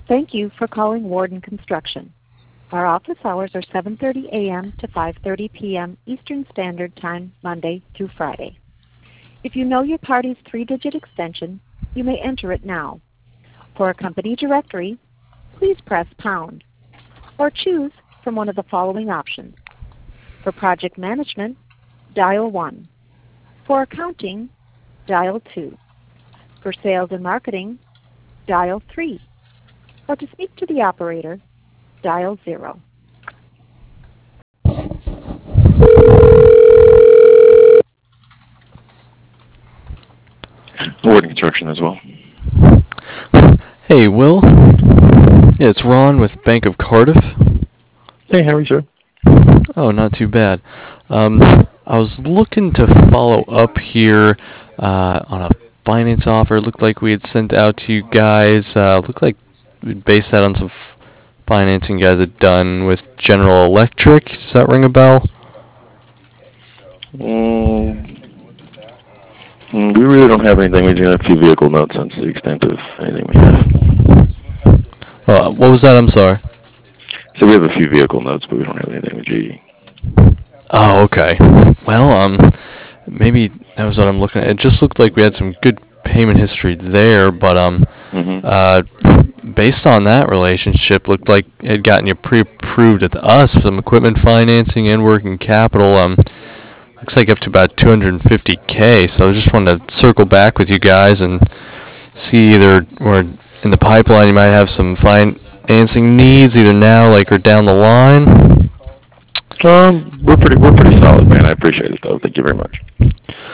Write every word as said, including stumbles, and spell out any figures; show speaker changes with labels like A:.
A: Thank you for calling Warden Construction. Our office hours are seven thirty a m to five thirty p m Eastern Standard Time, Monday through Friday. If you know your party's three-digit extension, you may enter it now. For a company directory, please press pound, or choose from one of the following options. For project management, dial one. For accounting, dial two. For sales and marketing, dial three. Or to speak to the operator, dial zero.
B: Warden Construction as well.
C: Hey, Will. Yeah, it's Ron with Bank of Cardiff.
B: Hey, how are you, sir?
C: Oh, not too bad. Um, I was looking to follow up here uh, on a finance offer. It looked like we had sent out to you guys. Uh, looked like we'd based that on some f- financing you guys had done with General Electric. Does that ring a bell?
B: Mm, mm, we really don't have anything. We do have a few vehicle notes. That's the extent of anything we have.
C: Uh, what was that? I'm sorry.
B: So we have a few vehicle notes, but we don't have anything with G E.
C: Oh, okay. Well, um, maybe that was what I'm looking at. It just looked like we had some good payment history there, but um,
B: Mm-hmm.
C: uh, based on that relationship, looked like it had gotten you pre-approved with us for some equipment financing and working capital. Um, looks like up to about two hundred fifty k. So I just wanted to circle back with you guys and see either or in the pipeline you might have some financing needs either now, like, or down the line.
B: Um, we're pretty we're pretty solid, man. I appreciate it, though. Thank you very much.